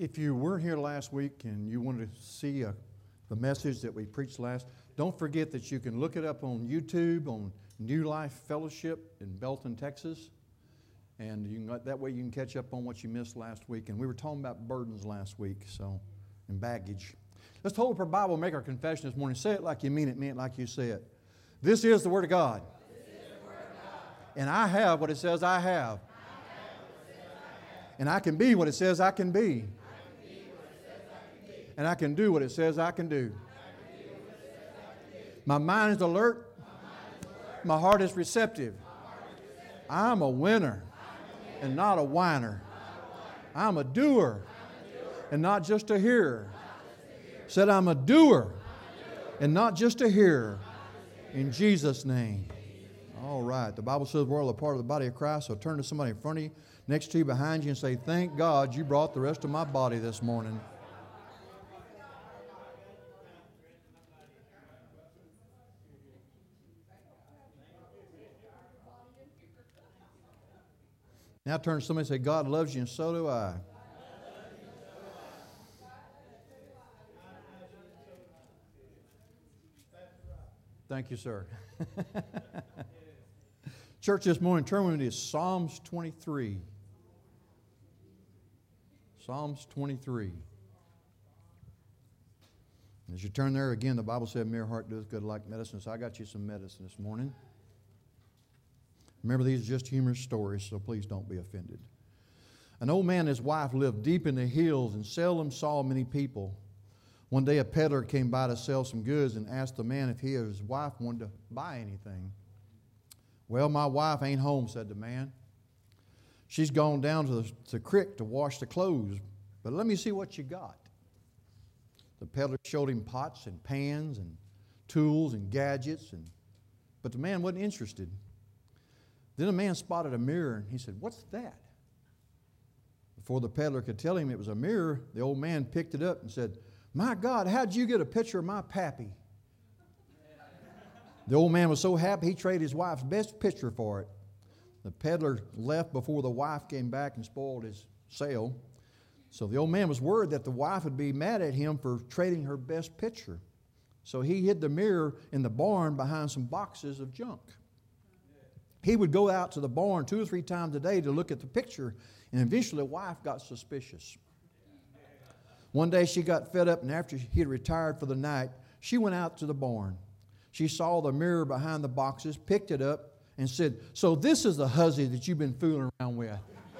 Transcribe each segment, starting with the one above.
If you weren't here last week and you wanted to see the message that we preached last, don't forget that you can look it up on YouTube on New Life Fellowship in Belton, Texas. And that way you can catch up on what you missed last week. And we were talking about burdens last week, and baggage. Let's hold up our Bible and make our confession this morning. Say it like you mean it like you say it. This is the Word of God. And I have what it says I have. And I can be what it says I can be. And I can do what it says I can do. My mind is alert. My heart is receptive. I'm a winner and not a whiner. I'm a doer and not just a hearer. Said I'm a doer and not just a hearer. In Jesus' name. All right. The Bible says we're all a part of the body of Christ. So turn to somebody in front of you, next to you, behind you, and say, thank God you brought the rest of my body this morning. Now turn to somebody and say, God loves you and so do I. Thank you, sir. Church, this morning, turn with me to Psalms 23. Psalms 23. As you turn there, again, the Bible said, mere heart doeth good like medicine. So I got you some medicine this morning. Remember, these are just humorous stories, so please don't be offended. An old man and his wife lived deep in the hills and seldom saw many people. One day a peddler came by to sell some goods and asked the man if he or his wife wanted to buy anything. Well, my wife ain't home, said the man. She's gone down to the creek to wash the clothes, but let me see what you got. The peddler showed him pots and pans and tools and gadgets, but the man wasn't interested. Then a man spotted a mirror and he said, what's that? Before the peddler could tell him it was a mirror, the old man picked it up and said, my God, how'd you get a picture of my pappy? The old man was so happy he traded his wife's best picture for it. The peddler left before the wife came back and spoiled his sale. So the old man was worried that the wife would be mad at him for trading her best picture. So he hid the mirror in the barn behind some boxes of junk. He would go out to the barn 2 or 3 times a day to look at the picture, and eventually the wife got suspicious. One day she got fed up, and after he had retired for the night, she went out to the barn. She saw the mirror behind the boxes, picked it up, and said, so this is the hussy that you've been fooling around with.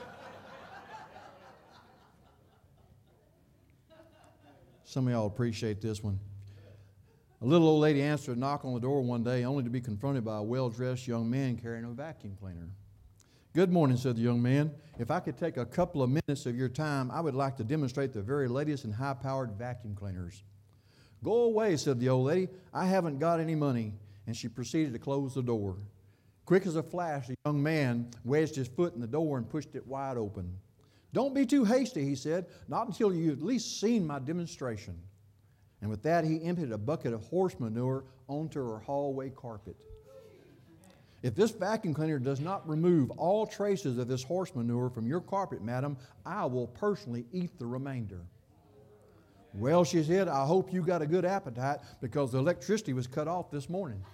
Some of y'all appreciate this one. A little old lady answered a knock on the door one day only to be confronted by a well-dressed young man carrying a vacuum cleaner. Good morning, said the young man. If I could take a couple of minutes of your time, I would like to demonstrate the very latest and high-powered vacuum cleaners. Go away, said the old lady. I haven't got any money. And she proceeded to close the door. Quick as a flash, the young man wedged his foot in the door and pushed it wide open. Don't be too hasty, he said, not until you've at least seen my demonstration. And with that, he emptied a bucket of horse manure onto her hallway carpet. If this vacuum cleaner does not remove all traces of this horse manure from your carpet, madam, I will personally eat the remainder. Well, she said, I hope you got a good appetite because the electricity was cut off this morning.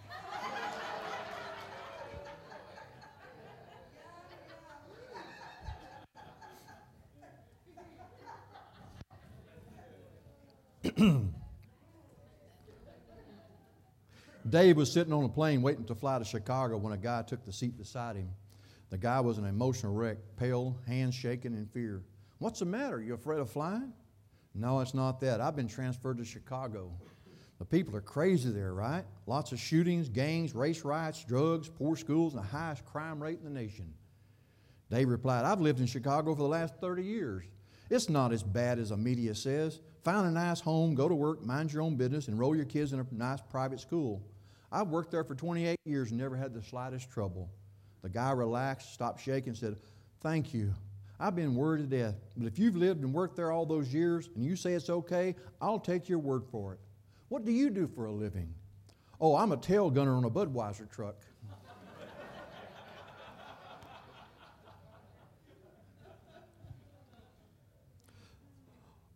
Dave was sitting on a plane waiting to fly to Chicago when a guy took the seat beside him. The guy was an emotional wreck, pale, hands shaking in fear. What's the matter? You afraid of flying? No, it's not that. I've been transferred to Chicago. The people are crazy there, right? Lots of shootings, gangs, race riots, drugs, poor schools, and the highest crime rate in the nation. Dave replied, I've lived in Chicago for the last 30 years. It's not as bad as the media says. Find a nice home, go to work, mind your own business, enroll your kids in a nice private school. I've worked there for 28 years and never had the slightest trouble. The guy relaxed, stopped shaking, and said, thank you. I've been worried to death, but if you've lived and worked there all those years and you say it's okay, I'll take your word for it. What do you do for a living? Oh, I'm a tail gunner on a Budweiser truck.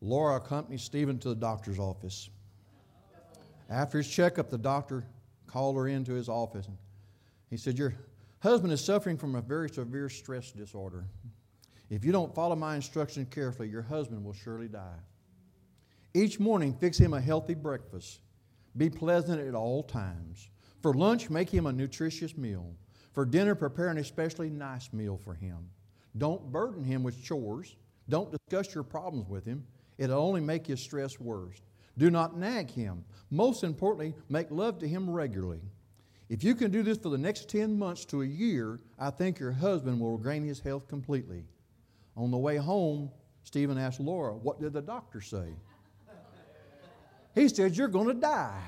Laura accompanied Stephen to the doctor's office. After his checkup, the doctor called her into his office. And he said, "Your husband is suffering from a very severe stress disorder. If you don't follow my instructions carefully, your husband will surely die. Each morning, fix him a healthy breakfast. Be pleasant at all times. For lunch, make him a nutritious meal. For dinner, prepare an especially nice meal for him. Don't burden him with chores. Don't discuss your problems with him. It'll only make his stress worse. Do not nag him. Most importantly, make love to him regularly. If you can do this for the next 10 months to a year, I think your husband will regain his health completely." On the way home, Stephen asked Laura, "What did the doctor say?" He said, "You're going to die."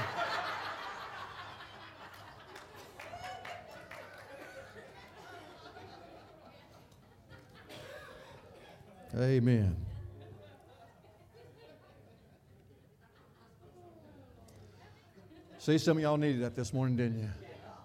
Amen. See, some of y'all needed that this morning, didn't you?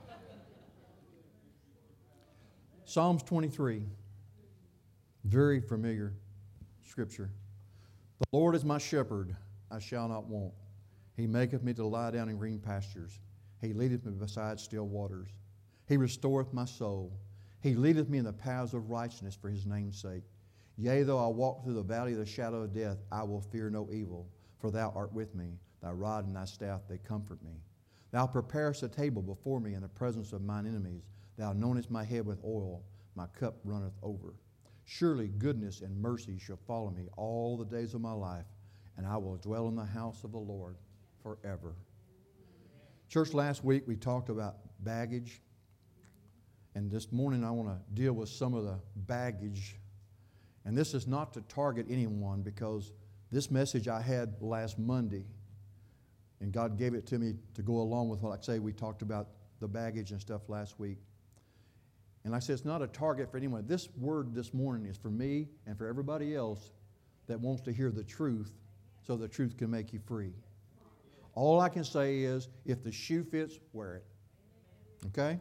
Psalms 23, very familiar scripture. "The Lord is my shepherd, I shall not want. He maketh me to lie down in green pastures. He leadeth me beside still waters. He restoreth my soul. He leadeth me in the paths of righteousness for his name's sake. Yea, though I walk through the valley of the shadow of death, I will fear no evil, for thou art with me. Thy rod and thy staff, they comfort me. Thou preparest a table before me in the presence of mine enemies. Thou anointest my head with oil. My cup runneth over. Surely goodness and mercy shall follow me all the days of my life, and I will dwell in the house of the Lord forever." Church, last week we talked about baggage, and this morning I want to deal with some of the baggage. And this is not to target anyone, because this message I had last Monday, and God gave it to me to go along with what I say. We talked about the baggage and stuff last week. And I said it's not a target for anyone. This word this morning is for me and for everybody else that wants to hear the truth, so the truth can make you free. All I can say is, if the shoe fits, wear it. Okay?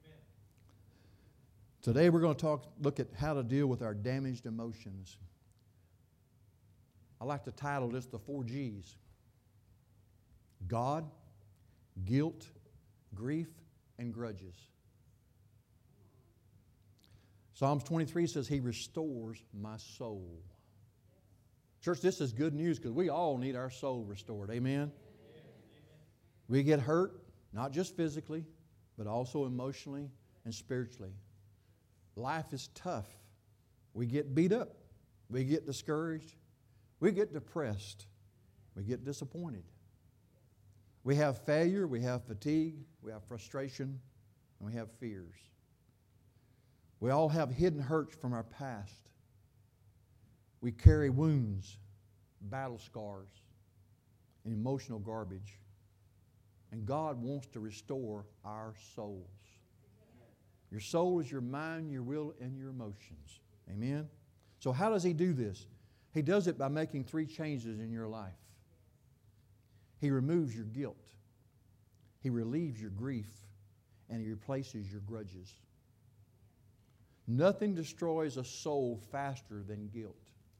Today we're going to look at how to deal with our damaged emotions. I like to title this the 4 G's. God, guilt, grief, and grudges. Psalms 23 says, "He restores my soul." Church, this is good news, because we all need our soul restored. Amen? We get hurt, not just physically, but also emotionally and spiritually. Life is tough. We get beat up. We get discouraged. We get depressed. We get disappointed. We have failure. We have fatigue. We have frustration. And we have fears. We all have hidden hurts from our past. We carry wounds, battle scars, and emotional garbage. And God wants to restore our souls. Your soul is your mind, your will, and your emotions. Amen? So how does He do this? He does it by making 3 changes in your life. He removes your guilt. He relieves your grief. And He replaces your grudges. Nothing destroys a soul faster than guilt.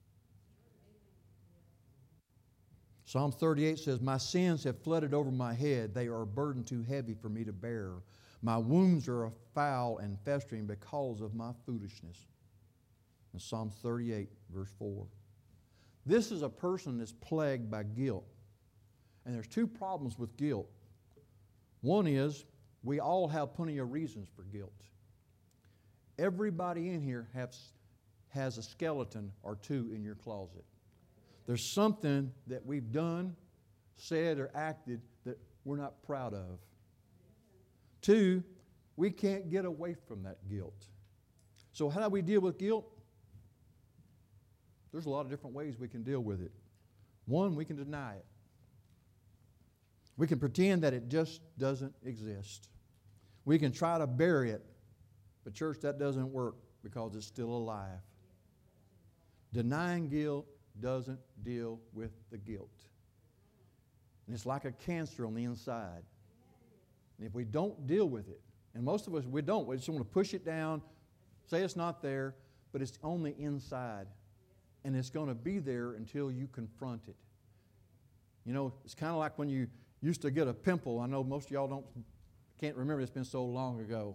Psalm 38 says, "My sins have flooded over my head. They are a burden too heavy for me to bear. My wounds are foul and festering because of my foolishness." In Psalm 38, verse 4. This is a person that's plagued by guilt. And there's 2 problems with guilt. One is, we all have plenty of reasons for guilt. Everybody in here has a skeleton or 2 in your closet. There's something that we've done, said, or acted that we're not proud of. 2, we can't get away from that guilt. So how do we deal with guilt? There's a lot of different ways we can deal with it. 1, we can deny it. We can pretend that it just doesn't exist. We can try to bury it, but church, that doesn't work because it's still alive. Denying guilt doesn't deal with the guilt. And it's like a cancer on the inside. And if we don't deal with it, and most of us, we don't. We just want to push it down, say it's not there, but it's on the inside. and it's going to be there until you confront it. You know, it's kind of like when you used to get a pimple. I know most of y'all can't remember, it's been so long ago.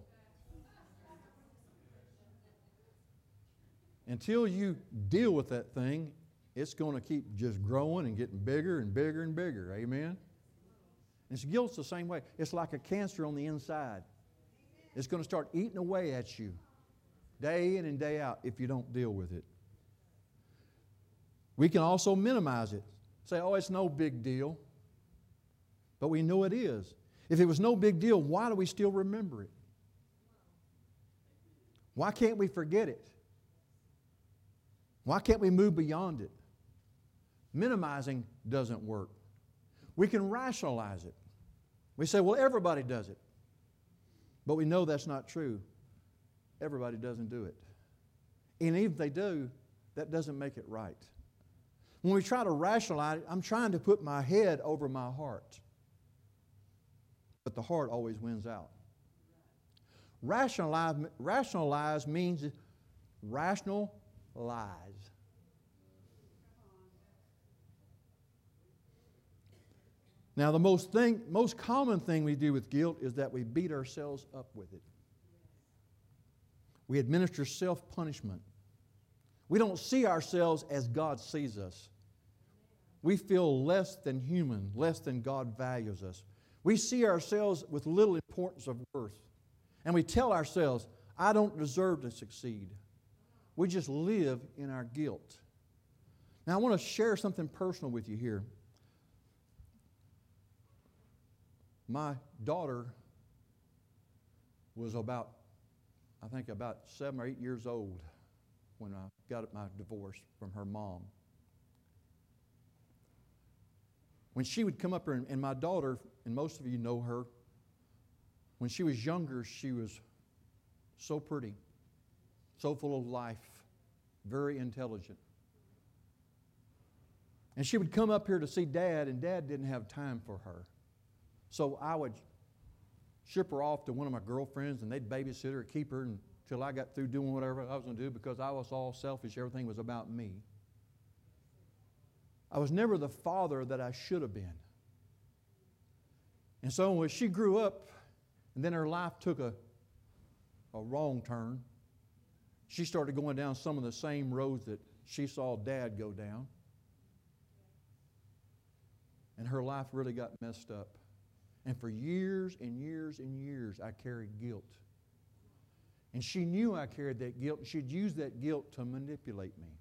Until you deal with that thing, it's going to keep just growing and getting bigger and bigger and bigger. Amen? And guilt's the same way. It's like a cancer on the inside. It's going to start eating away at you day in and day out if you don't deal with it. We can also minimize it. Say, oh, it's no big deal. But we know it is. If it was no big deal, why do we still remember it? Why can't we forget it? Why can't we move beyond it? Minimizing doesn't work. We can rationalize it. We say, well, everybody does it. But we know that's not true. Everybody doesn't do it. And even if they do, that doesn't make it right. When we try to rationalize it, I'm trying to put my head over my heart. But the heart always wins out. Rationalize means rational lies. Now, the most common thing we do with guilt is that we beat ourselves up with it. We administer self-punishment. We don't see ourselves as God sees us. We feel less than human, less than God values us. We see ourselves with little importance of worth. And we tell ourselves, I don't deserve to succeed. We just live in our guilt. Now, I want to share something personal with you here. My daughter was about 7 or 8 years old when I got my divorce from her mom. When she would come up here, and my daughter, and most of you know her, when she was younger, she was so pretty, so full of life, very intelligent. And she would come up here to see Dad, and Dad didn't have time for her. So I would ship her off to one of my girlfriends, and they'd babysit her, keep her until I got through doing whatever I was going to do because I was all selfish. Everything was about me. I was never the father that I should have been. And so when she grew up, and then her life took a wrong turn, she started going down some of the same roads that she saw Dad go down. And her life really got messed up. And for years and years and years, I carried guilt. And she knew I carried that guilt, and she'd use that guilt to manipulate me.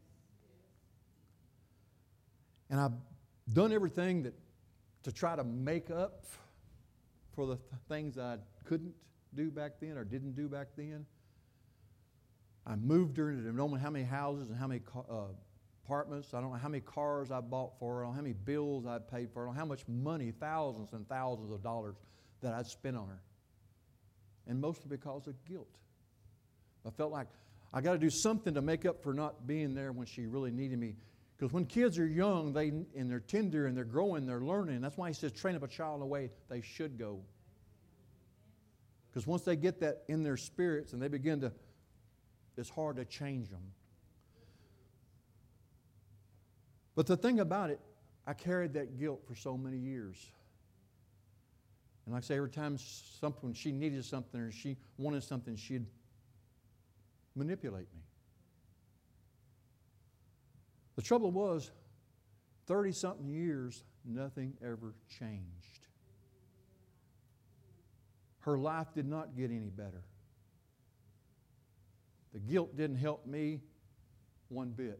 And I've done everything to try to make up for the things I couldn't do back then or didn't do back then. I moved her into, I don't know how many houses and how many apartments. I don't know how many cars I bought for her. I don't know how many bills I paid for her. I don't know how much money, thousands and thousands of dollars that I'd spent on her. And mostly because of guilt. I felt like I got to do something to make up for not being there when she really needed me. Because when kids are young, and they're tender and they're growing, they're learning. That's why he says, train up a child in the way they should go. Because once they get that in their spirits and they begin to, it's hard to change them. But the thing about it, I carried that guilt for so many years. And like I say, every time when she needed something or she wanted something, she'd manipulate me. The trouble was, 30-something years, nothing ever changed. Her life did not get any better. The guilt didn't help me one bit.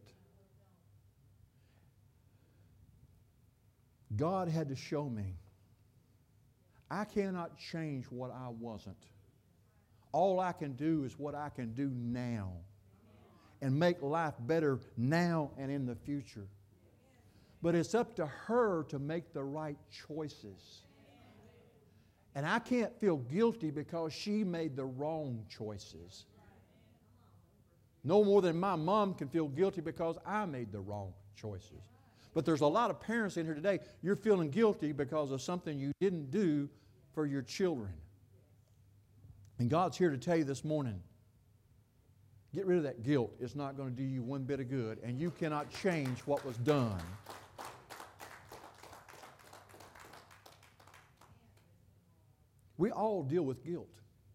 God had to show me, I cannot change what I wasn't. All I can do is what I can do now and make life better now and in the future. But it's up to her to make the right choices. And I can't feel guilty because she made the wrong choices. No more than my mom can feel guilty because I made the wrong choices. But there's a lot of parents in here today, you're feeling guilty because of something you didn't do for your children. And God's here to tell you this morning, Get rid of that guilt. It's not going to do you one bit of good, and you cannot change what was done. We all deal with guilt.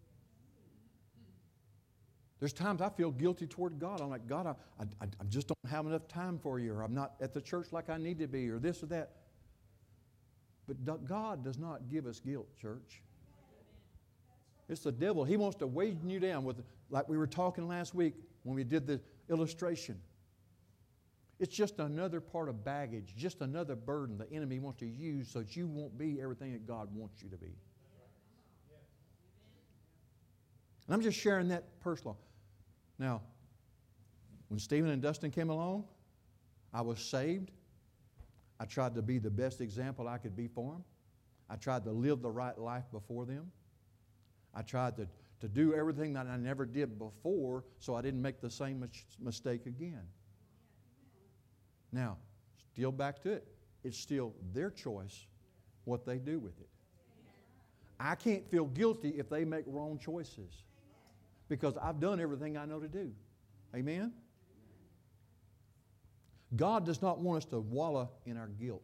There's times I feel guilty toward God. I'm like, God, I just don't have enough time for you, or I'm not at the church like I need to be, or this or that. But God does not give us guilt, church. It's the devil. He wants to weigh you down with, like we were talking last week when we did the illustration. It's just another part of baggage, just another burden the enemy wants to use so that you won't be everything that God wants you to be. And I'm just sharing that personal. Now, when Stephen and Dustin came along, I was saved. I tried to be the best example I could be for them. I tried to live the right life before them. I tried to do everything that I never did before so I didn't make the same mistake again. Now, still back to it. It's still their choice what they do with it. I can't feel guilty if they make wrong choices because I've done everything I know to do. Amen? God does not want us to wallow in our guilt.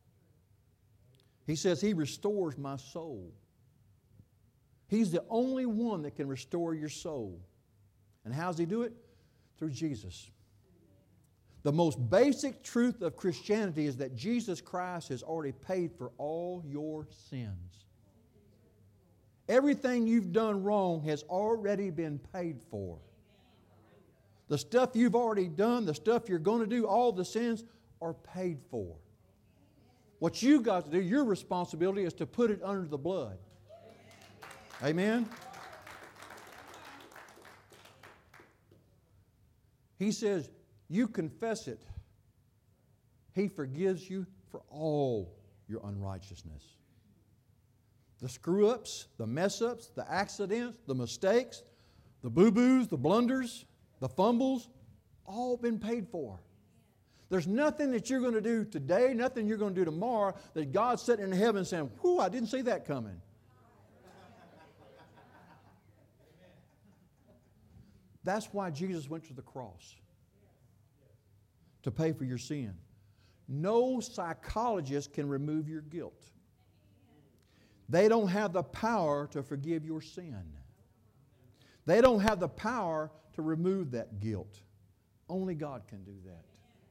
He says He restores my soul. He's the only one that can restore your soul. And how does He do it? Through Jesus. The most basic truth of Christianity is that Jesus Christ has already paid for all your sins. Everything you've done wrong has already been paid for. The stuff you've already done, the stuff you're going to do, all the sins are paid for. What you've got to do, your responsibility is to put it under the blood. Amen? He says, you confess it. He forgives you for all your unrighteousness. The screw-ups, the mess-ups, the accidents, the mistakes, the boo-boos, the blunders, the fumbles, all been paid for. There's nothing that you're going to do today, nothing you're going to do tomorrow that God's sitting in heaven saying, whew, I didn't see that coming. That's why Jesus went to the cross. To pay for your sin. No psychologist can remove your guilt. They don't have the power to forgive your sin. They don't have the power to remove that guilt. Only God can do that.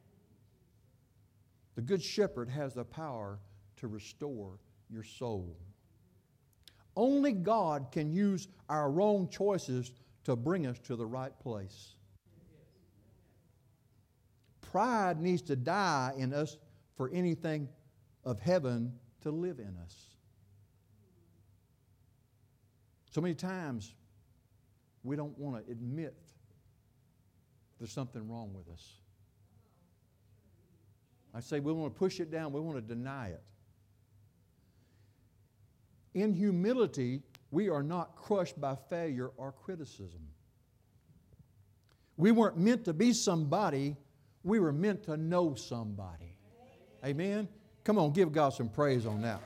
The Good Shepherd has the power to restore your soul. Only God can use our wrong choices to bring us to the right place. Pride needs to die in us for anything of heaven to live in us. So many times we don't want to admit there's something wrong with us. I say we want to push it down, we want to deny it. In humility, we are not crushed by failure or criticism. We weren't meant to be somebody, we were meant to know somebody. Amen? Come on, give God some praise on that.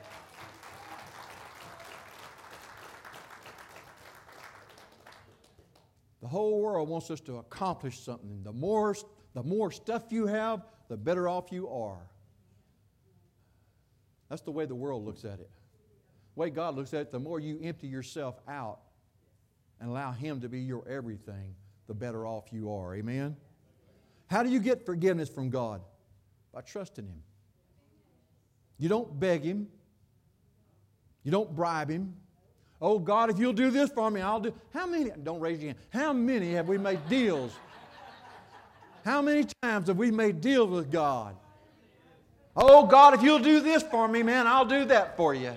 The whole world wants us to accomplish something. The more stuff you have, the better off you are. That's the way the world looks at it. The way God looks at it, the more you empty yourself out and allow Him to be your everything, the better off you are. Amen? How do you get forgiveness from God? By trusting Him. You don't beg Him. You don't bribe Him. Oh, God, if you'll do this for me, I'll do. How many, don't raise your hand, how many have we made deals? How many times have we made deals with God? Oh, God, if you'll do this for me, man, I'll do that for you.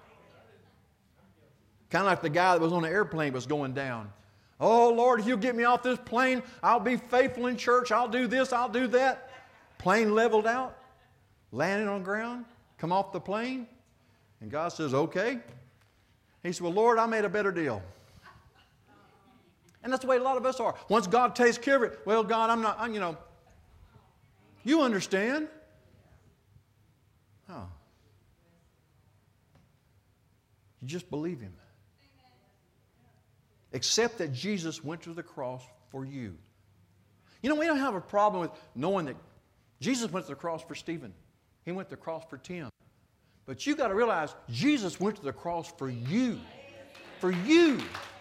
Kind of like the guy that was on the airplane was going down. Oh, Lord, if you'll get me off this plane, I'll be faithful in church. I'll do this, I'll do that. Plane leveled out, landed on ground, come off the plane, and God says, okay. He said, well, Lord, I made a better deal. And that's the way a lot of us are. Once God takes care of it, well, God, you understand. Oh. You just believe Him. Accept that Jesus went to the cross for you. You know, we don't have a problem with knowing that Jesus went to the cross for Stephen. He went to the cross for Tim. But you got to realize Jesus went to the cross for you. For you.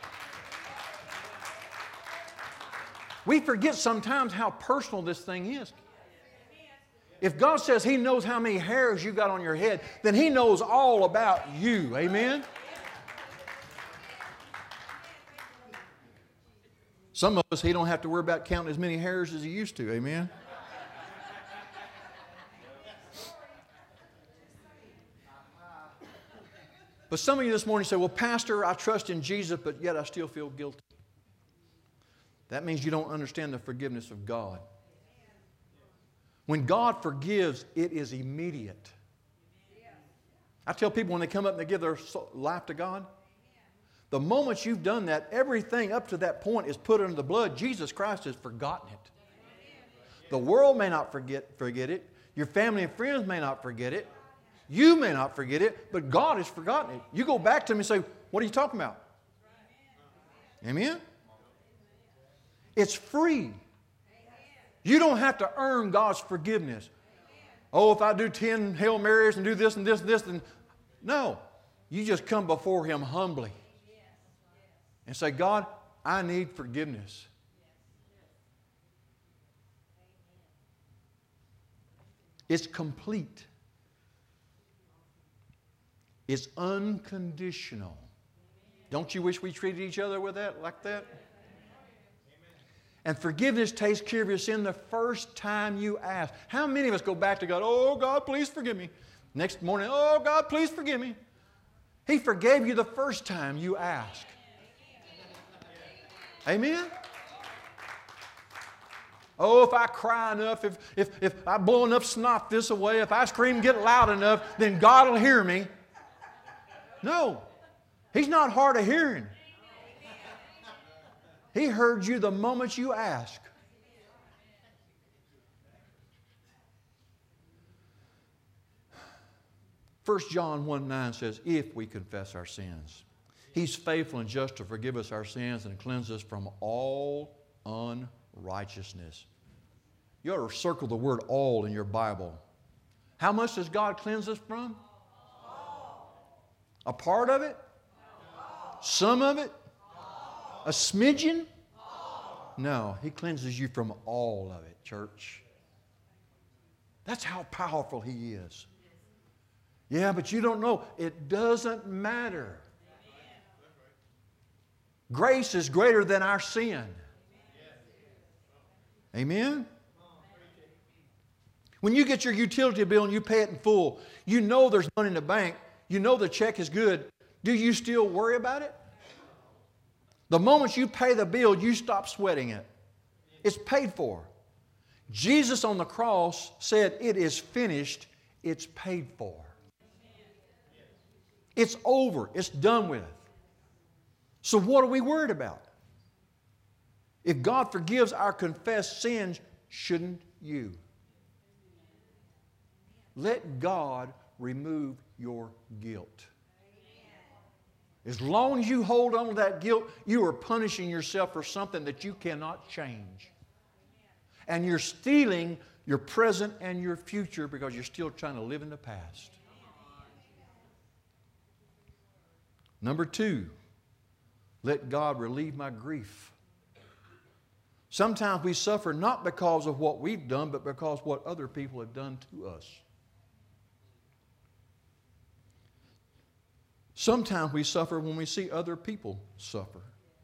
We forget sometimes how personal this thing is. If God says He knows how many hairs you got on your head, then He knows all about you. Amen? Some of us, He don't have to worry about counting as many hairs as He used to. Amen? But some of you this morning say, well, Pastor, I trust in Jesus, but yet I still feel guilty. That means you don't understand the forgiveness of God. When God forgives, it is immediate. I tell people when they come up and they give their life to God, the moment you've done that, everything up to that point is put under the blood. Jesus Christ has forgotten it. The world may not forget it. Your family and friends may not forget it. You may not forget it, but God has forgotten it. You go back to Him and say, what are you talking about? Amen? It's free. You don't have to earn God's forgiveness. Oh, if I do 10 Hail Marys and do this and this and this, then no. You just come before Him humbly and say, God, I need forgiveness. It's complete. It's unconditional. Don't you wish we treated each other with that, like that? And forgiveness takes care of your sin the first time you ask. How many of us go back to God, oh, God, please forgive me. Next morning, oh, God, please forgive me. He forgave you the first time you ask. Amen? Oh, if I cry enough, if I blow enough snot this away, if I scream and get loud enough, then God will hear me. No. He's not hard of hearing. He heard you the moment you asked. First John 1:9 says, if we confess our sins, He's faithful and just to forgive us our sins and cleanse us from all unrighteousness. You ought to circle the word all in your Bible. How much does God cleanse us from? A part of it? Some of it? A smidgen? No, He cleanses you from all of it, church. That's how powerful He is. Yeah, but you don't know. It doesn't matter. Grace is greater than our sin. Amen? When you get your utility bill and you pay it in full, you know there's money in the bank. You know the check is good. Do you still worry about it? The moment you pay the bill, you stop sweating it. It's paid for. Jesus on the cross said, it is finished. It's paid for. It's over. It's done with. So what are we worried about? If God forgives our confessed sins, shouldn't you? Let God remove your guilt. As long as you hold on to that guilt, you are punishing yourself for something that you cannot change. And you're stealing your present and your future because you're still trying to live in the past. Number 2, let God relieve my grief. Sometimes we suffer not because of what we've done, but because what other people have done to us. Sometimes we suffer when we see other people suffer.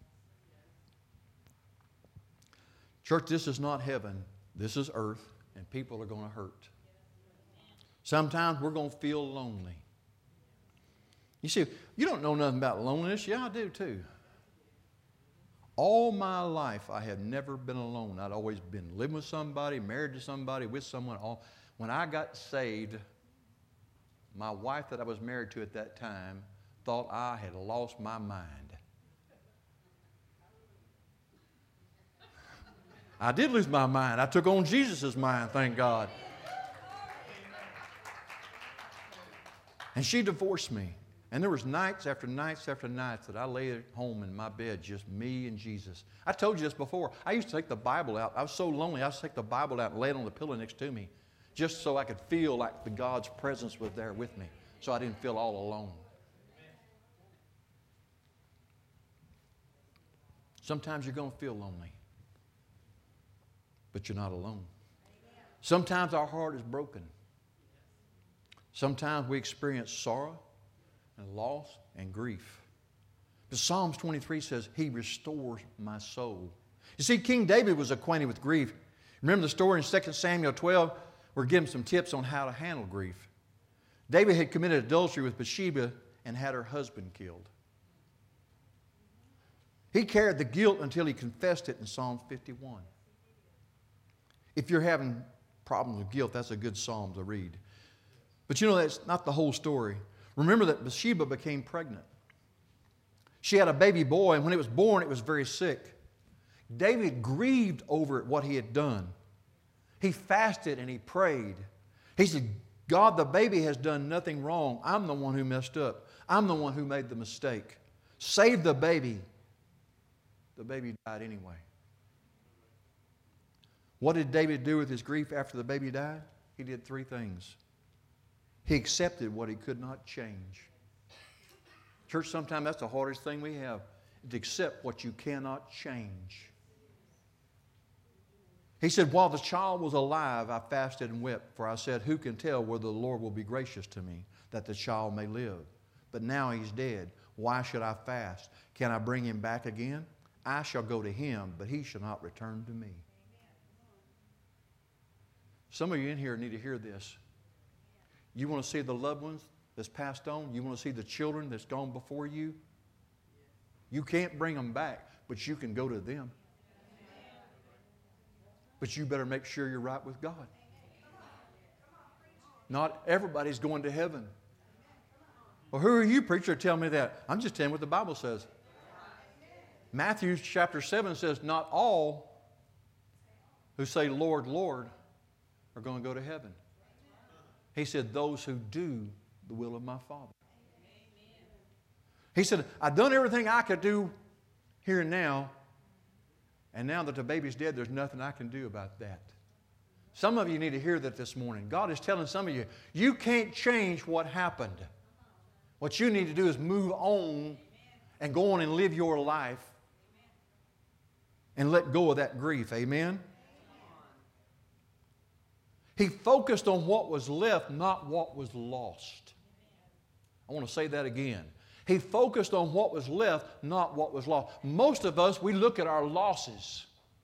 Church, this is not heaven. This is earth, and people are going to hurt. Sometimes we're going to feel lonely. You see, you don't know nothing about loneliness. Yeah, I do too. All my life, I have never been alone. I'd always been living with somebody, married to somebody, with someone. When I got saved, my wife that I was married to at that time thought I had lost my mind. I did lose my mind. I took on Jesus' mind, thank God. And she divorced me. And there was nights after nights after nights that I lay at home in my bed, just me and Jesus. I told you this before. I used to take the Bible out. I was so lonely, I used to take the Bible out and lay it on the pillow next to me, just so I could feel like the God's presence was there with me, so I didn't feel all alone. Sometimes you're going to feel lonely, but you're not alone. Sometimes our heart is broken. Sometimes we experience sorrow and loss and grief. But Psalms 23 says, He restores my soul. You see, King David was acquainted with grief. Remember the story in 2 Samuel 12? We're given some tips on how to handle grief. David had committed adultery with Bathsheba and had her husband killed. He carried the guilt until he confessed it in Psalm 51. If you're having problems with guilt, that's a good psalm to read. But you know, that's not the whole story. Remember that Bathsheba became pregnant. She had a baby boy, and when it was born, it was very sick. David grieved over what he had done. He fasted and he prayed. He said, God, the baby has done nothing wrong. I'm the one who messed up. I'm the one who made the mistake. Save the baby. The baby died anyway. What did David do with his grief after the baby died? He did 3 things. He accepted what he could not change. Church, sometimes that's the hardest thing we have, to accept what you cannot change. He said, while the child was alive, I fasted and wept, for I said, who can tell whether the Lord will be gracious to me, that the child may live? But now he's dead. Why should I fast? Can I bring him back again? I shall go to him, but he shall not return to me. Some of you in here need to hear this. You want to see the loved ones that's passed on? You want to see the children that's gone before you? You can't bring them back, but you can go to them. But you better make sure you're right with God. Not everybody's going to heaven. Well, who are you, preacher, to tell me that? I'm just telling you what the Bible says. Matthew chapter 7 says, not all who say, Lord, Lord, are going to go to heaven. He said, those who do the will of my Father. He said, I've done everything I could do here and now now that the baby's dead, there's nothing I can do about that. Some of you need to hear that this morning. God is telling some of you, you can't change what happened. What you need to do is move on and go on and live your life and let go of that grief. Amen? He focused on what was left, not what was lost. I want to say that again. He focused on what was left, not what was lost. Most of us, we look at our losses.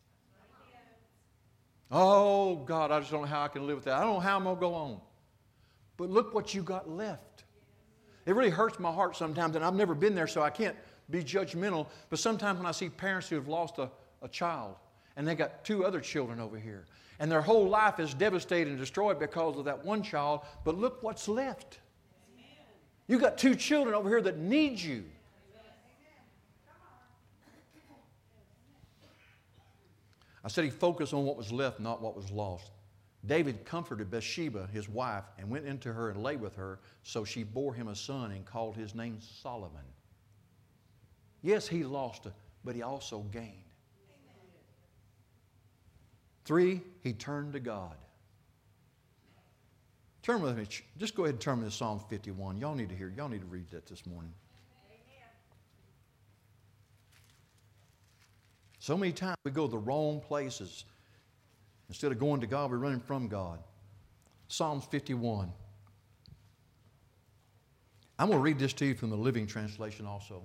Oh, God, I just don't know how I can live with that. I don't know how I'm going to go on. But look what you got left. It really hurts my heart sometimes, and I've never been there, so I can't be judgmental. But sometimes when I see parents who have lost a child, and they got 2 other children over here, and their whole life is devastated and destroyed because of that one child, but look what's left. You got 2 children over here that need you. I said he focused on what was left, not what was lost. David comforted Bathsheba, his wife, and went into her and lay with her, so she bore him a son and called his name Solomon. Yes, he lost, but he also gained. 3, he turned to God. Turn with me. Just go ahead and turn me to Psalm 51. Y'all need to hear. Y'all need to read that this morning. So many times we go the wrong places. Instead of going to God, we're running from God. Psalms 51. I'm going to read this to you from the Living Translation also.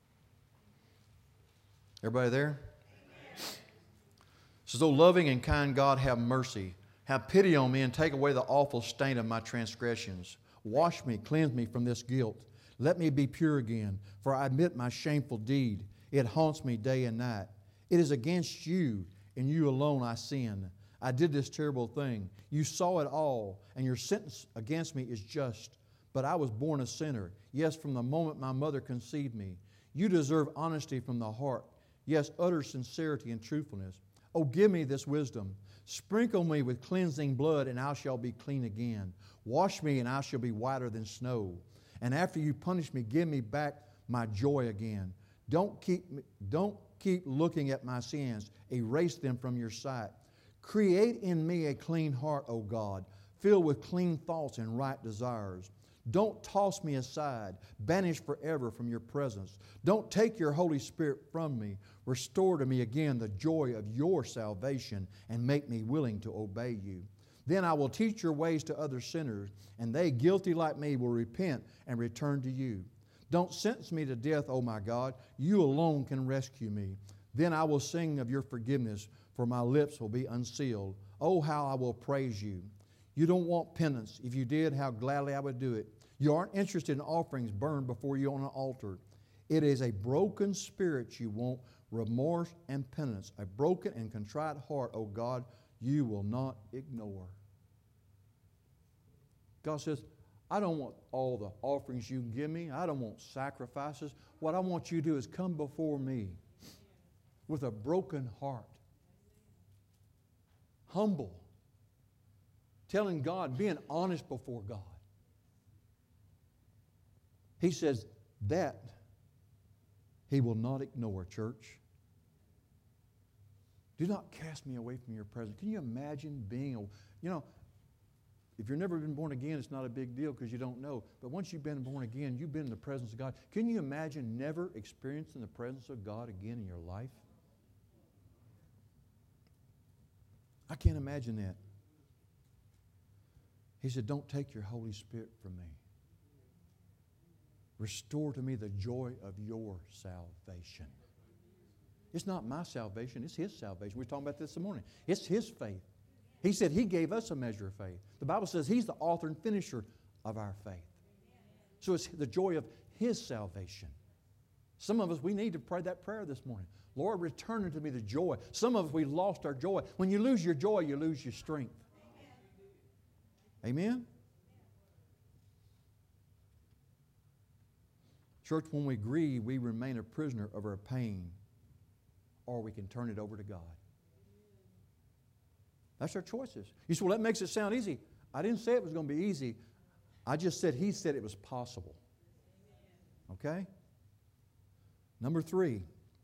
Everybody there? It says, O loving and kind God, have mercy. Have pity on me and take away the awful stain of my transgressions. Wash me, cleanse me from this guilt. Let me be pure again, for I admit my shameful deed. It haunts me day and night. It is against you and you alone I sin. I did this terrible thing. You saw it all, and your sentence against me is just. But I was born a sinner. Yes, from the moment my mother conceived me. You deserve honesty from the heart. Yes, utter sincerity and truthfulness. Oh, give me this wisdom. Sprinkle me with cleansing blood, and I shall be clean again. Wash me, and I shall be whiter than snow. And after you punish me, give me back my joy again. Don't keep looking at my sins. Erase them from your sight. Create in me a clean heart, O God, filled with clean thoughts and right desires. Don't toss me aside, banish forever from your presence. Don't take your Holy Spirit from me. Restore to me again the joy of your salvation and make me willing to obey you. Then I will teach your ways to other sinners, and they, guilty like me, will repent and return to you. Don't sentence me to death, O my God. You alone can rescue me. Then I will sing of your forgiveness, for my lips will be unsealed. Oh, how I will praise you. You don't want penance. If you did, how gladly I would do it. You aren't interested in offerings burned before you on an altar. It is a broken spirit you want, remorse and penance. A broken and contrite heart, O God, you will not ignore. God says, I don't want all the offerings you can give me. I don't want sacrifices. What I want you to do is come before me with a broken heart. Humble. Telling God, being honest before God. He says that He will not ignore, church. Do not cast me away from your presence. Can you imagine being if you've never been born again, it's not a big deal because you don't know. But once you've been born again, you've been in the presence of God. Can you imagine never experiencing the presence of God again in your life? I can't imagine that. He said, don't take your Holy Spirit from me. Restore to me the joy of your salvation. It's not my salvation, it's His salvation. We were talking about this morning. It's His faith. He said He gave us a measure of faith. The Bible says He's the author and finisher of our faith. So it's the joy of His salvation. Some of us, we need to pray that prayer this morning. Lord, return unto me the joy. Some of us, we lost our joy. When you lose your joy, you lose your strength. Amen? Church, when we grieve, we remain a prisoner of our pain, or we can turn it over to God. That's our choices. You say, well, that makes it sound easy. I didn't say it was going to be easy. I just said He said it was possible. Okay? Number 3,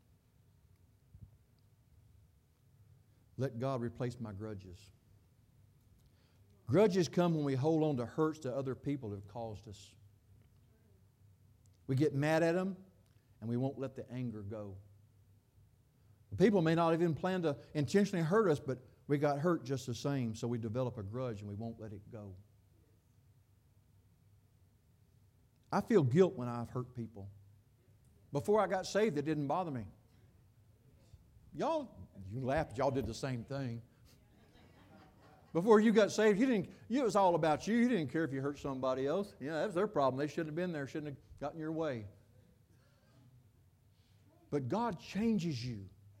let God replace my grudges. Grudges come when we hold on to hurts that other people have caused us. We get mad at them, and we won't let the anger go. People may not even plan to intentionally hurt us, but we got hurt just the same, so we develop a grudge and we won't let it go. I feel guilt when I've hurt people. Before I got saved, it didn't bother me. Y'all, you laugh, but y'all did the same thing. Before you got saved, it was all about you. You didn't care if you hurt somebody else. Yeah, that was their problem. They shouldn't have been there, shouldn't have gotten your way. But God changes you.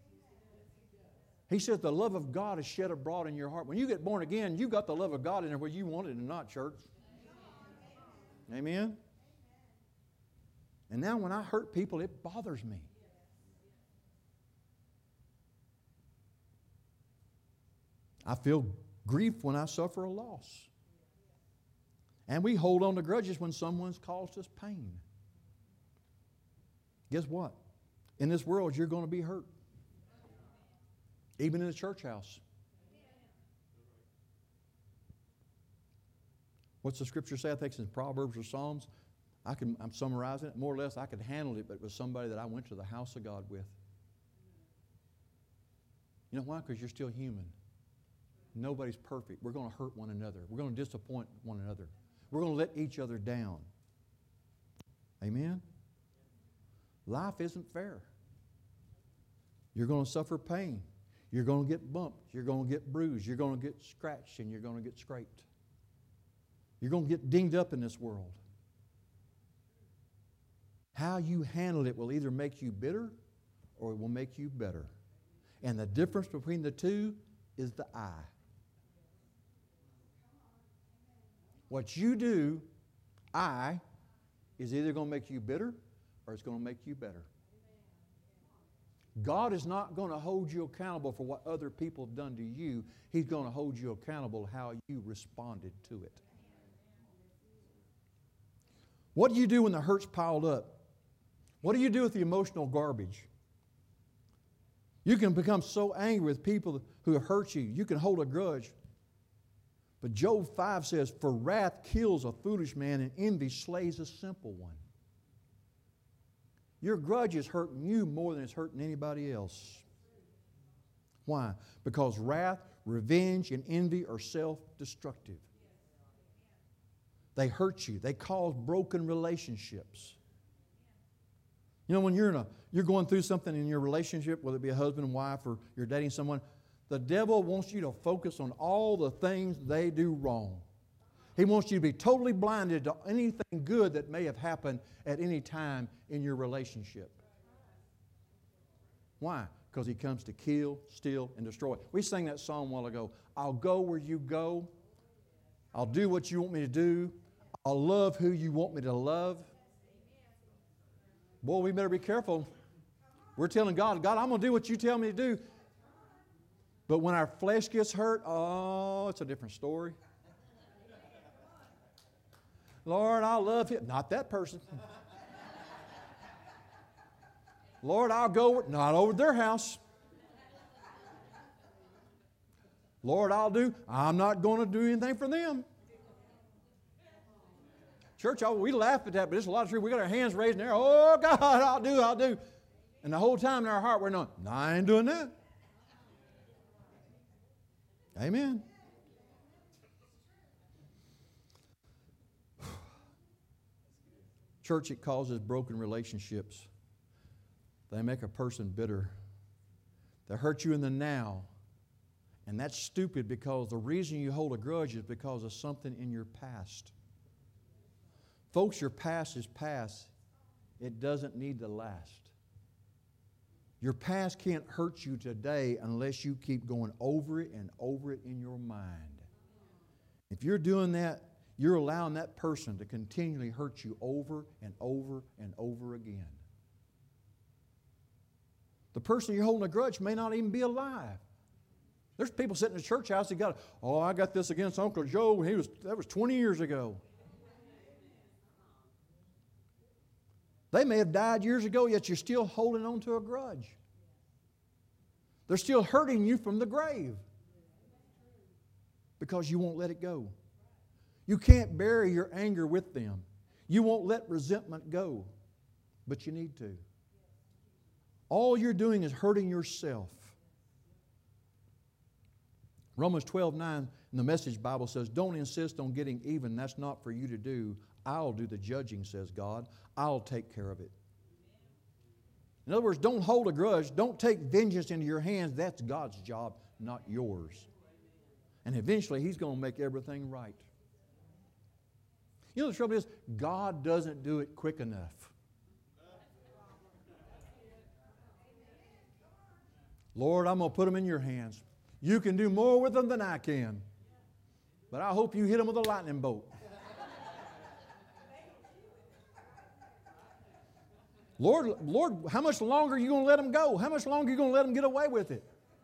He says the love of God is shed abroad in your heart. When you get born again, you got the love of God in there whether you want it or not, church. Amen? And now when I hurt people, it bothers me. I feel grief when I suffer a loss. And we hold on to grudges when someone's caused us pain. Guess what? In this world, you're going to be hurt. Even in the church house. What's the scripture say? I think it's in Proverbs or Psalms. I'm summarizing it. More or less, I could handle it, but it was somebody that I went to the house of God with. You know why? Because you're still human. Nobody's perfect. We're going to hurt one another. We're going to disappoint one another. We're going to let each other down. Amen? Life isn't fair. You're going to suffer pain. You're going to get bumped. You're going to get bruised. You're going to get scratched, and you're going to get scraped. You're going to get dinged up in this world. How you handle it will either make you bitter or it will make you better. And the difference between the two is the I. What you do, I, is either going to make you bitter or it's going to make you better. God is not going to hold you accountable for what other people have done to you. He's going to hold you accountable how you responded to it. What do you do when the hurt's piled up? What do you do with the emotional garbage? You can become so angry with people who have hurt you. You can hold a grudge. But Job 5 says, "For wrath kills a foolish man, and envy slays a simple one." Your grudge is hurting you more than it's hurting anybody else. Why? Because wrath, revenge, and envy are self-destructive. They hurt you. They cause broken relationships. You know, when you're going through something in your relationship, whether it be a husband and wife or you're dating someone, the devil wants you to focus on all the things they do wrong. He wants you to be totally blinded to anything good that may have happened at any time in your relationship. Why? Because he comes to kill, steal, and destroy. We sang that song a while ago. I'll go where you go. I'll do what you want me to do. I'll love who you want me to love. Boy, we better be careful. We're telling God, God, I'm going to do what you tell me to do. But when our flesh gets hurt, oh, it's a different story. Lord, I love him. Not that person. Lord, I'll go, not over their house. Lord, I'm not going to do anything for them. Church, we laugh at that, but it's a lot of truth. We got our hands raised in the air. Oh, God, I'll do. And the whole time in our heart, we're not, no, I ain't doing that. Amen. Church, it causes broken relationships. They make a person bitter. They hurt you in the now. And that's stupid because the reason you hold a grudge is because of something in your past. Folks, your past is past. It doesn't need to last. Your past can't hurt you today unless you keep going over it and over it in your mind. If you're doing that, you're allowing that person to continually hurt you over and over and over again. The person you're holding a grudge may not even be alive. There's people sitting in the church house that got, oh, I got this against Uncle Joe. That was 20 years ago. They may have died years ago, yet you're still holding on to a grudge. They're still hurting you from the grave because you won't let it go. You can't bury your anger with them. You won't let resentment go, but you need to. All you're doing is hurting yourself. Romans 12:9 in the Message Bible says, don't insist on getting even. That's not for you to do. I'll do the judging, says God. I'll take care of it. In other words, don't hold a grudge. Don't take vengeance into your hands. That's God's job, not yours. And eventually, He's going to make everything right. You know, the trouble is, God doesn't do it quick enough. Lord, I'm going to put them in your hands. You can do more with them than I can. But I hope you hit them with a lightning bolt. Lord, how much longer are you going to let them go? How much longer are you going to let them get away with it?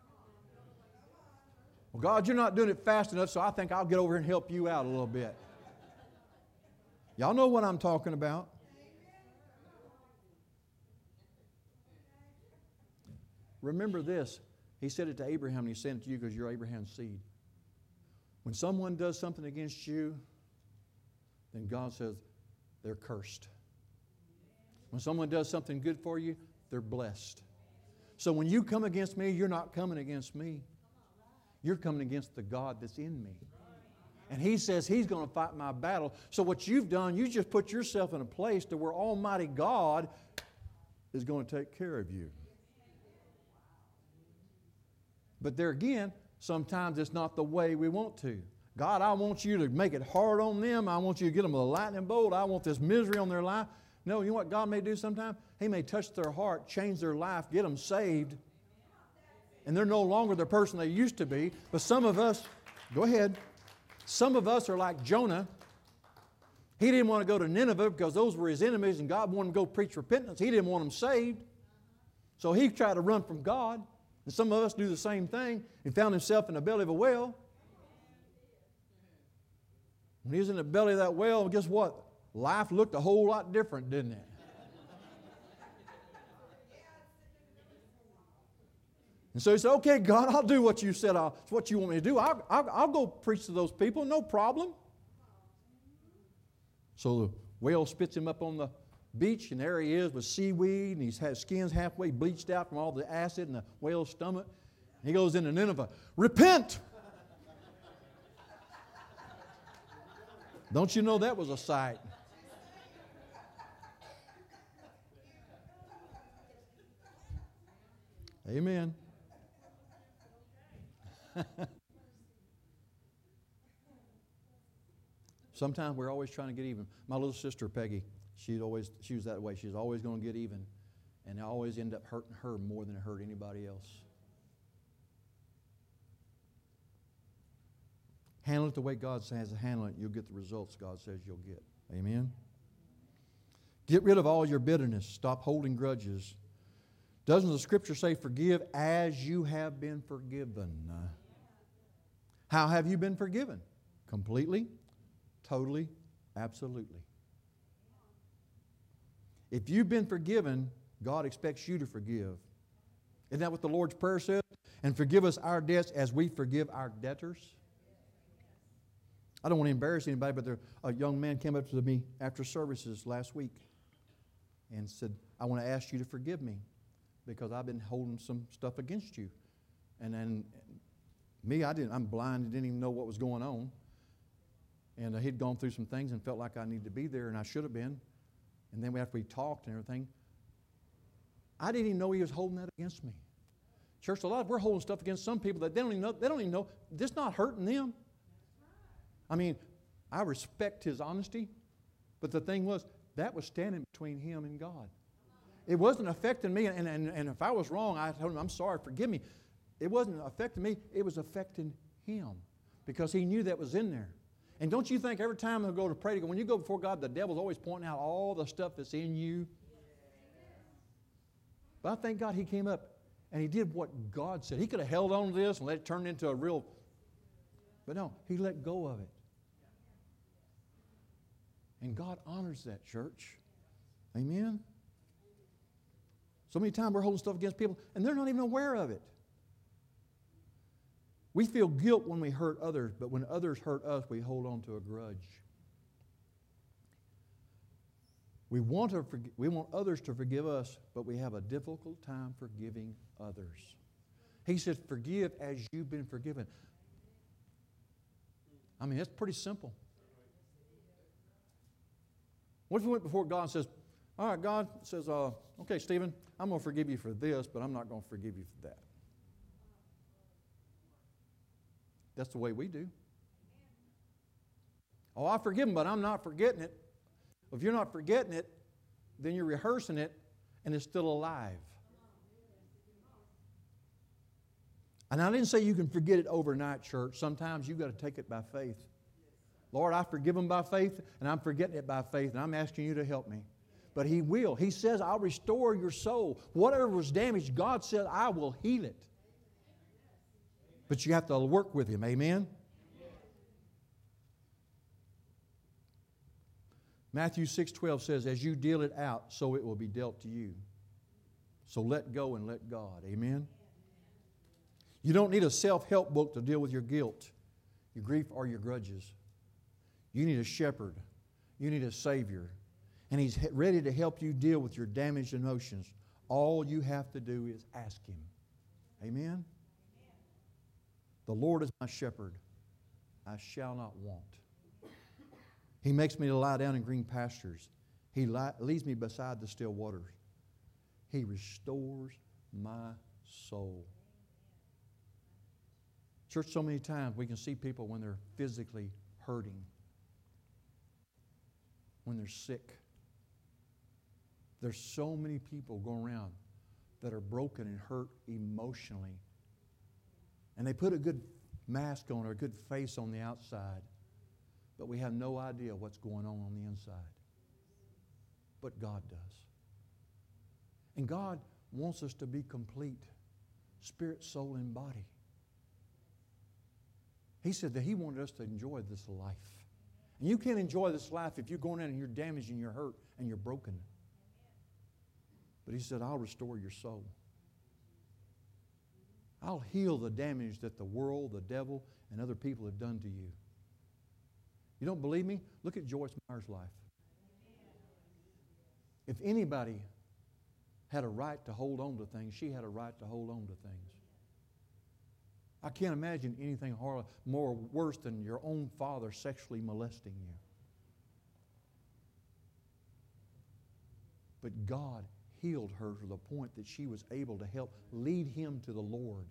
Well, God, you're not doing it fast enough, so I think I'll get over here and help you out a little bit. Y'all know what I'm talking about. Remember this. He said it to Abraham, and He said it to you because you're Abraham's seed. When someone does something against you, then God says they're cursed. When someone does something good for you, they're blessed. So when you come against me, you're not coming against me. You're coming against the God that's in me. And He says He's going to fight my battle. So what you've done, you just put yourself in a place to where Almighty God is going to take care of you. But there again, sometimes it's not the way we want to. God, I want you to make it hard on them. I want you to get them with a lightning bolt. I want this misery on their life. No, you know what God may do sometimes? He may touch their heart, change their life, get them saved, and they're no longer the person they used to be. But some of us, go ahead, some of us are like Jonah. He didn't want to go to Nineveh because those were his enemies, and God wanted him to go preach repentance. He didn't want them saved. So he tried to run from God. And some of us do the same thing. He found himself in the belly of a whale. When he was in the belly of that whale, guess what? life looked a whole lot different, didn't it? And so he said, okay, God, I'll do what you said, it's what you want me to do. I'll go preach to those people, no problem. So the whale spits him up on the beach, and there he is with seaweed, and his skin's halfway bleached out from all the acid in the whale's stomach. He goes into Nineveh, repent! Don't you know that was a sight? Amen. Sometimes we're always trying to get even. My little sister Peggy, she was that way. She's always going to get even, and I always end up hurting her more than it hurt anybody else. Handle it the way God says to handle it. You'll get the results God says you'll get. Amen. Get rid of all your bitterness. Stop holding grudges. Doesn't the Scripture say, forgive as you have been forgiven? How have you been forgiven? Completely, totally, absolutely. If you've been forgiven, God expects you to forgive. Isn't that what the Lord's Prayer says? And forgive us our debts as we forgive our debtors. I don't want to embarrass anybody, but a young man came up to me after services last week and said, I want to ask you to forgive me because I've been holding some stuff against you. And then I'm blind, didn't even know what was going on. And he'd gone through some things and felt like I needed to be there, and I should have been. And then after we talked and everything, I didn't even know he was holding that against me. Church, we're holding stuff against some people that they don't even know. This not hurting them. I mean, I respect his honesty, but the thing was, that was standing between him and God. It wasn't affecting me, and if I was wrong, I told him, I'm sorry, forgive me. It wasn't affecting me, it was affecting him because he knew that was in there. And don't you think every time I go to pray, when you go before God, the devil's always pointing out all the stuff that's in you? But I thank God he came up and he did what God said. He could have held on to this and let it turn into a real... But no, he let go of it. And God honors that, church. Amen? So many times we're holding stuff against people and they're not even aware of it. We feel guilt when we hurt others, but when others hurt us, we hold on to a grudge. We want others to forgive us, but we have a difficult time forgiving others. He said, forgive as you've been forgiven. I mean, it's pretty simple. What if we went before God and says, all right, God says, okay, Stephen, I'm going to forgive you for this, but I'm not going to forgive you for that. That's the way we do. Oh, I forgive him, but I'm not forgetting it. If you're not forgetting it, then you're rehearsing it, and it's still alive. And I didn't say you can forget it overnight, church. Sometimes you've got to take it by faith. Lord, I forgive them by faith, and I'm forgetting it by faith, and I'm asking you to help me. But He will. He says, I'll restore your soul. Whatever was damaged, God said, I will heal it. But you have to work with Him. Amen? Matthew 6:12 says, as you deal it out, so it will be dealt to you. So let go and let God. Amen? You don't need a self-help book to deal with your guilt, your grief, or your grudges. You need a shepherd. You need a Savior. And He's ready to help you deal with your damaged emotions. All you have to do is ask Him. Amen? The Lord is my shepherd. I shall not want. He makes me to lie down in green pastures. He leads me beside the still waters. He restores my soul. Church, so many times we can see people when they're physically hurting, when they're sick. There's so many people going around that are broken and hurt emotionally. And they put a good mask on or a good face on the outside, but we have no idea what's going on the inside. But God does. And God wants us to be complete, spirit, soul, and body. He said that He wanted us to enjoy this life And you can't enjoy this life if you're going in and you're damaged and you're hurt and you're broken. But He said, I'll restore your soul. I'll heal the damage that the world, the devil, and other people have done to you. You don't believe me? Look at Joyce Meyer's life. If anybody had a right to hold on to things, she had a right to hold on to things. I can't imagine anything more worse than your own father sexually molesting you. But God healed her to the point that she was able to help lead him to the Lord.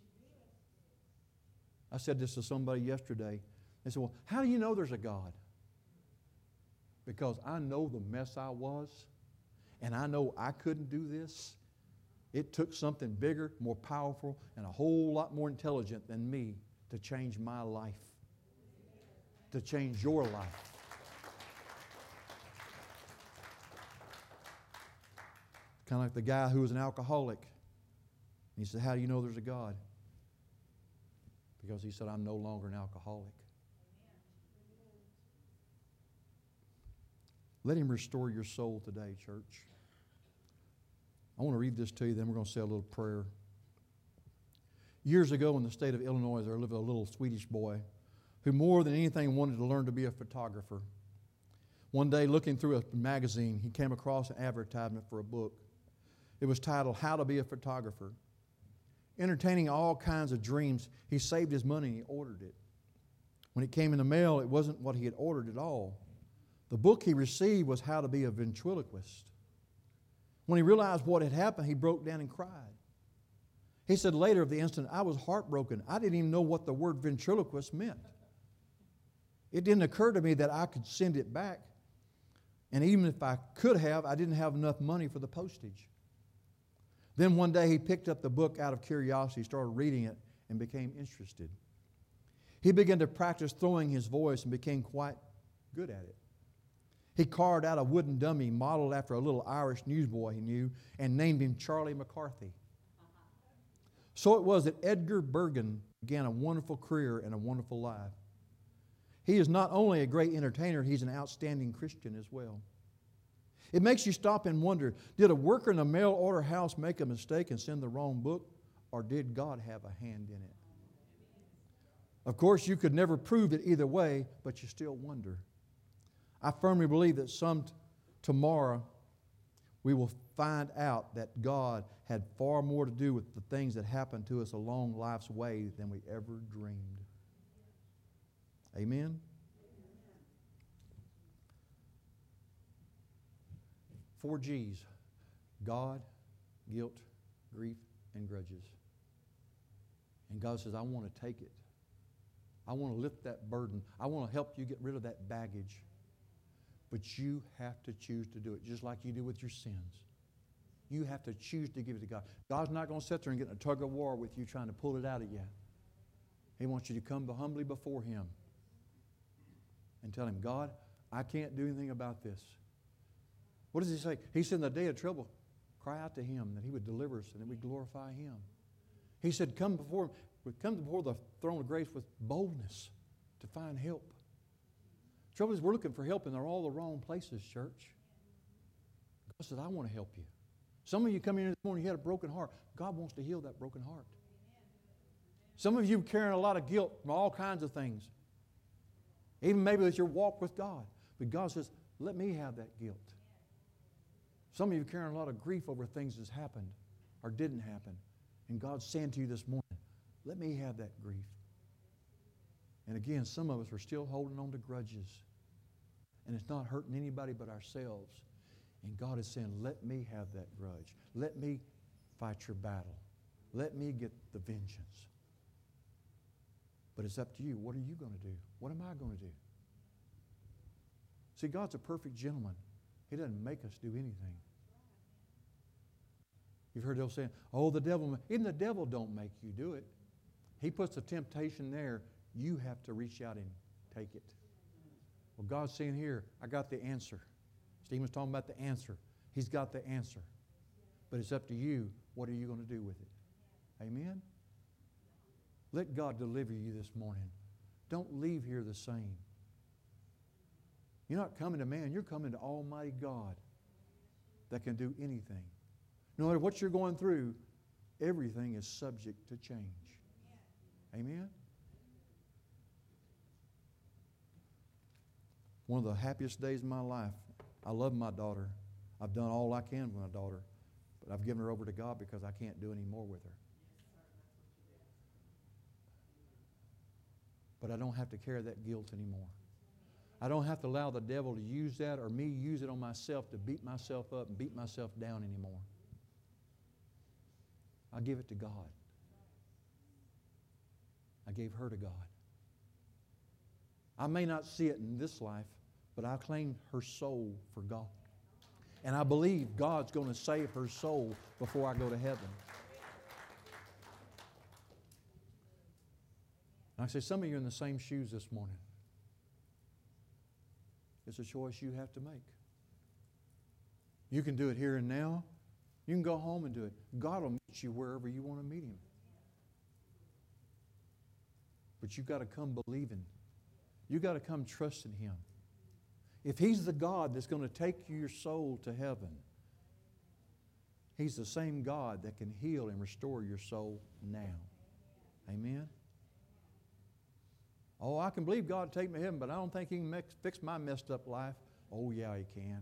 I said this to somebody yesterday. They said, well, how do you know there's a God? Because I know the mess I was, and I know I couldn't do this. It took something bigger, more powerful, and a whole lot more intelligent than me to change my life, to change your life. Kind of like the guy who was an alcoholic. He said, how do you know there's a God? Because he said, I'm no longer an alcoholic. Let Him restore your soul today, church. I want to read this to you, then we're going to say a little prayer. Years ago in the state of Illinois, there lived a little Swedish boy who more than anything wanted to learn to be a photographer. One day, looking through a magazine, he came across an advertisement for a book. It was titled, How to Be a Photographer. Entertaining all kinds of dreams, he saved his money and he ordered it. When it came in the mail, it wasn't what he had ordered at all. The book he received was How to Be a Ventriloquist. When he realized what had happened, he broke down and cried. He said later of the incident, I was heartbroken. I didn't even know what the word ventriloquist meant. It didn't occur to me that I could send it back. And even if I could have, I didn't have enough money for the postage. Then one day he picked up the book out of curiosity, started reading it, and became interested. He began to practice throwing his voice and became quite good at it. He carved out a wooden dummy modeled after a little Irish newsboy he knew and named him Charlie McCarthy. So it was that Edgar Bergen began a wonderful career and a wonderful life. He is not only a great entertainer, he's an outstanding Christian as well. It makes you stop and wonder, did a worker in a mail order house make a mistake and send the wrong book, or did God have a hand in it? Of course, you could never prove it either way, but you still wonder. I firmly believe that tomorrow we will find out that God had far more to do with the things that happened to us along life's way than we ever dreamed. Amen? 4 G's. God, guilt, grief, and grudges. And God says, I want to take it. I want to lift that burden. I want to help you get rid of that baggage. But you have to choose to do it, just like you do with your sins. You have to choose to give it to God. God's not going to sit there and get in a tug of war with you trying to pull it out of you. He wants you to come humbly before Him and tell Him, God, I can't do anything about this. What does He say? He said in the day of trouble, cry out to Him that He would deliver us and that we glorify Him. He said, come before the throne of grace with boldness to find help. Trouble is, we're looking for help and they're all the wrong places, church. God said, I want to help you. Some of you come in this morning, you had a broken heart. God wants to heal that broken heart. Some of you are carrying a lot of guilt from all kinds of things. Even maybe it's your walk with God. But God says, let me have that guilt. Some of you are carrying a lot of grief over things that's happened or didn't happen. And God's saying to you this morning, let me have that grief. And again, some of us are still holding on to grudges. And it's not hurting anybody but ourselves. And God is saying, let me have that grudge. Let me fight your battle. Let me get the vengeance. But it's up to you. What are you going to do? What am I going to do? See, God's a perfect gentleman. He doesn't make us do anything. You've heard they'll say, oh, the devil, even the devil don't make you do it. He puts a temptation there. You have to reach out and take it. Well, God's saying here, I got the answer. Stephen's talking about the answer. He's got the answer. But it's up to you. What are you going to do with it? Amen? Let God deliver you this morning. Don't leave here the same. You're not coming to man. You're coming to Almighty God that can do anything. No matter what you're going through, everything is subject to change. Amen? One of the happiest days of my life. I love my daughter. I've done all I can with my daughter, but I've given her over to God because I can't do any more with her. But I don't have to carry that guilt anymore. I don't have to allow the devil to use that or me use it on myself to beat myself up and beat myself down anymore. I give it to God. I gave her to God. I may not see it in this life, but I claim her soul for God. And I believe God's going to save her soul before I go to heaven. And I say, some of you are in the same shoes this morning. It's a choice you have to make. You can do it here and now. You can go home and do it. God will meet you wherever you want to meet Him. But you've got to come believing. You've got to come trusting Him. If He's the God that's going to take your soul to heaven, He's the same God that can heal and restore your soul now. Amen? Oh, I can believe God will take me to heaven, but I don't think He can fix my messed up life. Oh, yeah, He can.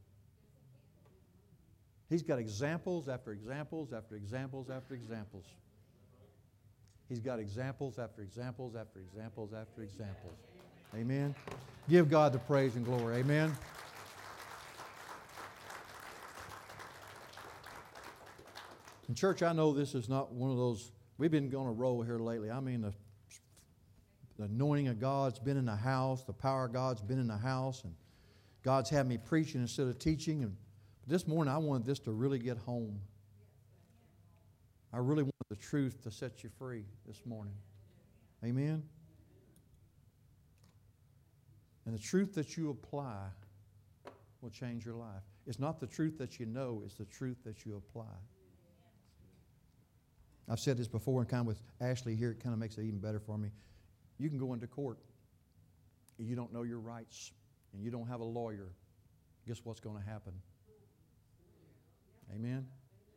He's got examples after examples after examples after examples. He's got examples after examples after examples after examples. Amen. Give God the praise and glory. Amen. In church, I know this is not one of those, we've been on a roll here lately. I mean, the anointing of God's been in the house. The power of God's been in the house. And God's had me preaching instead of teaching. And this morning, I wanted this to really get home. I really want the truth to set you free this morning. Amen? And the truth that you apply will change your life. It's not the truth that you know, it's the truth that you apply. I've said this before, and kind of with Ashley here, it kind of makes it even better for me. You can go into court, and you don't know your rights, and you don't have a lawyer. Guess what's going to happen? Amen?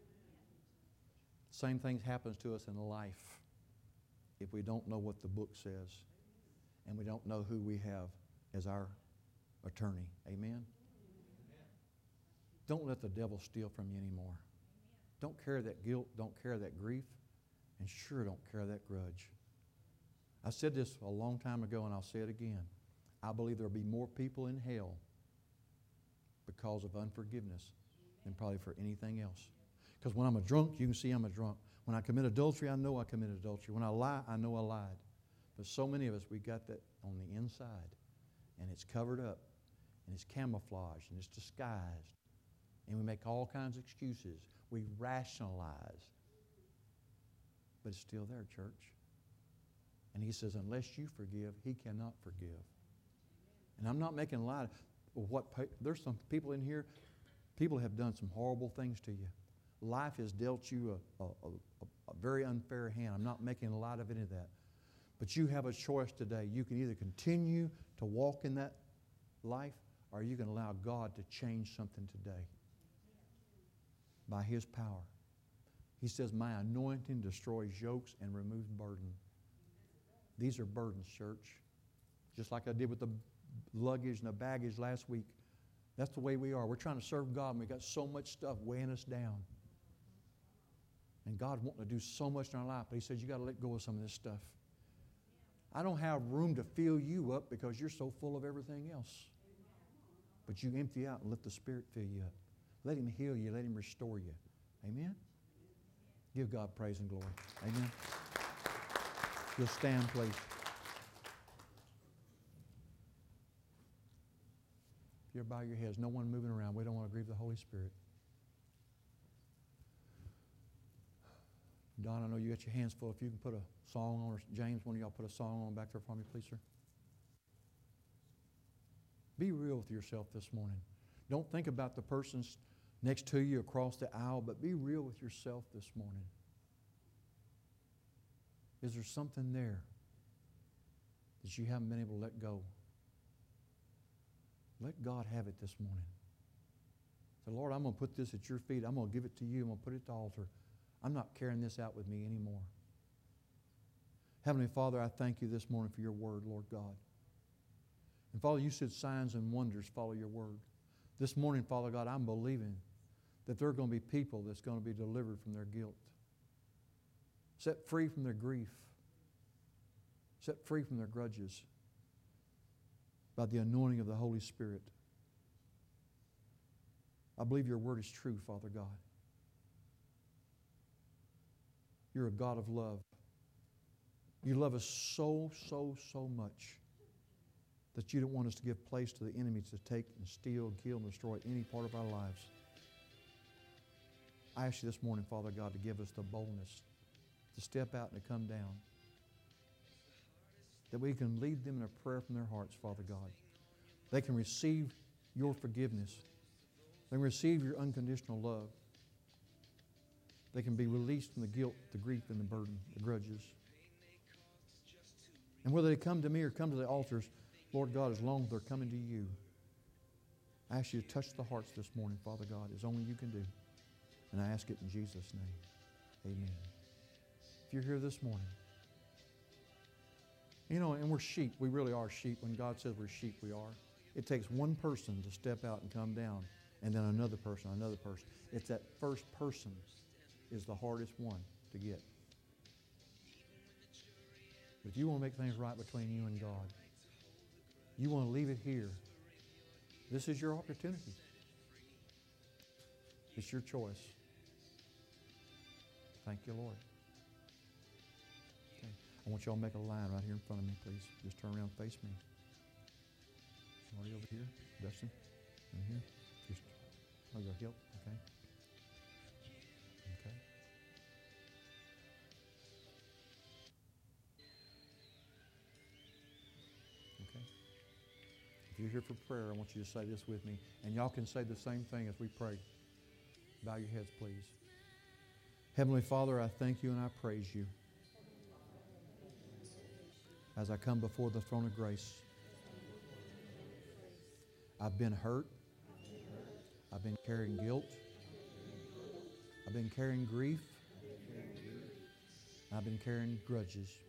Same thing happens to us in life if we don't know what the book says, and we don't know who we have as our attorney. Amen? Don't let the devil steal from you anymore. Don't carry that guilt, don't carry that grief, and sure don't carry that grudge. I said this a long time ago, and I'll say it again. I believe there will be more people in hell because of unforgiveness than probably for anything else. Because when I'm a drunk, you can see I'm a drunk. When I commit adultery, I know I committed adultery. When I lie, I know I lied. But so many of us, we got that on the inside, and it's covered up, and it's camouflaged, and it's disguised. And we make all kinds of excuses. We rationalize. But it's still there, church. And He says, unless you forgive, He cannot forgive. And I'm not making light of what, there's some people in here, people have done some horrible things to you. Life has dealt you a very unfair hand. I'm not making light of any of that. But you have a choice today. You can either continue to walk in that life, or you can allow God to change something today by His power. He says, my anointing destroys yokes and removes burden. These are burdens, church. Just like I did with the luggage and the baggage last week. That's the way we are. We're trying to serve God, and we've got so much stuff weighing us down. And God wanting to do so much in our life, but He says, you got to let go of some of this stuff. I don't have room to fill you up because you're so full of everything else. But you empty out and let the Spirit fill you up. Let Him heal you. Let Him restore you. Amen? Give God praise and glory. Amen? You'll stand, please. You bow your heads. No one moving around. We don't want to grieve the Holy Spirit. Don, I know you got your hands full. If you can put a song on, or James, one of y'all put a song on back there for me, please, sir. Be real with yourself this morning. Don't think about the person next to you across the aisle, but be real with yourself this morning. Is there something there that you haven't been able to let go? Let God have it this morning. Say, Lord, I'm going to put this at your feet. I'm going to give it to you. I'm going to put it at the altar. I'm not carrying this out with me anymore. Heavenly Father, I thank you this morning for your word, Lord God. And Father, you said signs and wonders follow your word. This morning, Father God, I'm believing that there are going to be people that's going to be delivered from their guilt, set free from their grief, set free from their grudges by the anointing of the Holy Spirit. I believe your word is true, Father God. You're a God of love. You love us so, so, so much that you don't want us to give place to the enemy to take and steal, kill, and destroy any part of our lives. I ask you this morning, Father God, to give us the boldness to step out and to come down, that we can lead them in a prayer from their hearts, Father God. They can receive your forgiveness. They can receive your unconditional love. They can be released from the guilt, the grief, and the burden, the grudges. And whether they come to me or come to the altars, Lord God, as long as they're coming to you, I ask you to touch the hearts this morning, Father God, as only you can do. And I ask it in Jesus' name. Amen. If you're here this morning, you know, and we're sheep. We really are sheep. When God says we're sheep, we are. It takes one person to step out and come down, and then another person, another person. It's that first person is the hardest one to get. But if you want to make things right between you and God, you want to leave it here, this is your opportunity. It's your choice. Thank you, Lord. Okay. I want y'all to make a line right here in front of me, please. Just turn around and face me. Somebody over here? Dustin? In here? Just, oh, your hip? Okay. Okay. Okay. If you're here for prayer, I want you to say this with me. And y'all can say the same thing as we pray. Bow your heads, please. Heavenly Father, I thank you and I praise you as I come before the throne of grace. I've been hurt. I've been carrying guilt. I've been carrying grief. I've been carrying grudges.